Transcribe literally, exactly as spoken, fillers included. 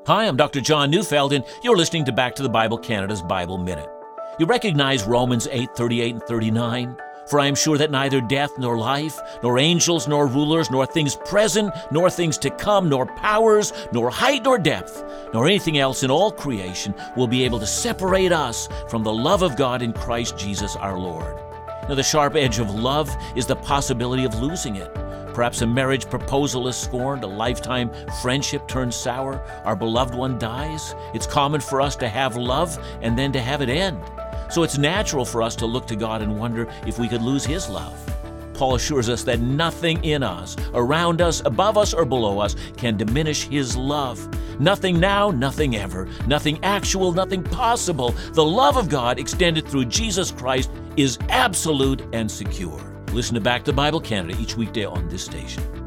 Hi, I'm Doctor John Neufeld, and you're listening to Back to the Bible Canada's Bible Minute. You recognize Romans eight, thirty-eight and thirty-nine? For I am sure that neither death nor life, nor angels nor rulers, nor things present, nor things to come, nor powers, nor height nor depth, nor anything else in all creation will be able to separate us from the love of God in Christ Jesus our Lord. Now, the sharp edge of love is the possibility of losing it. Perhaps a marriage proposal is scorned, a lifetime friendship turns sour, our beloved one dies. It's common for us to have love and then to have it end. So it's natural for us to look to God and wonder if we could lose His love. Paul assures us that nothing in us, around us, above us, or below us can diminish His love. Nothing now, nothing ever, nothing actual, nothing possible. The love of God extended through Jesus Christ is absolute and secure. Listen to Back to Bible Canada each weekday on this station.